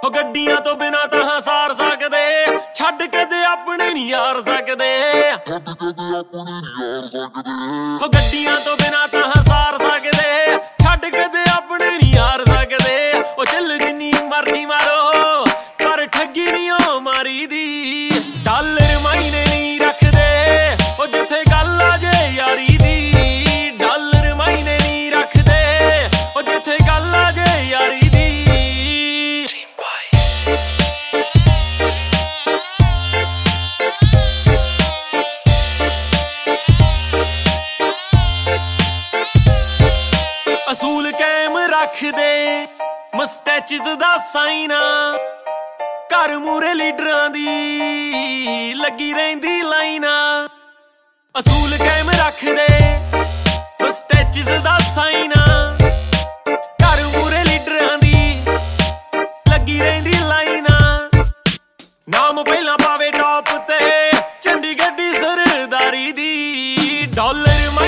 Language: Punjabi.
ਹੋ ਗੱਡੀਆਂ ਤੋਂ ਬਿਨਾ ਤਾਂ ਸਾਰ ਸਕਦੇ, ਛੱਡ ਕੇ ਤੇ ਆਪਣੇ ਨਹੀਂ ਯਾਰ ਸਕਦੇ। ਹੋ ਗੱਡੀਆਂ ਤੋਂ ਬਿਨਾ ਤਾਂ ਸਾਰ ਸਕਦੇ, ਛੱਡ ਕੇ ਤੇ ਆਪਣੇ ਨਹੀਂ ਯਾਰ ਸਕਦੇ। ਉਹ ਚੱਲ ਜਿੰਨੀ ਮਰਜ਼ੀ ਮਾਰੋ ਪਰ ਠੱਗੀ ਨਹੀਂ ਉਹ ਮਾਰੀ ਦੀ। ਡਾਲਰ ਮਾਇਨੇ ਨਹੀਂ ਰੱਖਦੇ ਉਹ ਜਿੱਥੇ ਗੱਲ ਆ ਜੇ ਯਾਰੀ ਦੀ। ਡਾਲਰ ਮਾਇਨੇ ਨਹੀਂ ਰੱਖਦੇ ਉਹ ਜਿੱਥੇ ਗੱਲ ਆ ਜੇ ਯਾਰੀ ਦੀ। ਅਸੂਲ ਕਾਇਮ ਰੱਖਦੇ ਮਸਟੈਚਿਸ ਦਾ ਸਾਈਨ, ਘਰ ਮੂਰੇ ਲੀਡਰਾਂ ਦੀ ਲੱਗੀ ਰਹਿੰਦੀ ਲਾਈਨ। ਅਸੂਲ ਕਾਇਮ ਰੱਖਦੇ ਮਸਟੈਚਿਸ ਦਾ ਸਾਈਨ, ਘਰ ਮੂਰੇ ਲੀਡਰਾਂ ਦੀ ਲੱਗੀ ਰਹਿੰਦੀ ਲਾਈਨ। ਨਾਮ ਪਹਿਲਾਂ ਪਾਵੇ ਟੌਪ ਤੇ ਚੰਡੀਗੜ੍ਹ ਦੀ ਸਰਦਾਰੀ ਦੀ। ਡਾਲਰ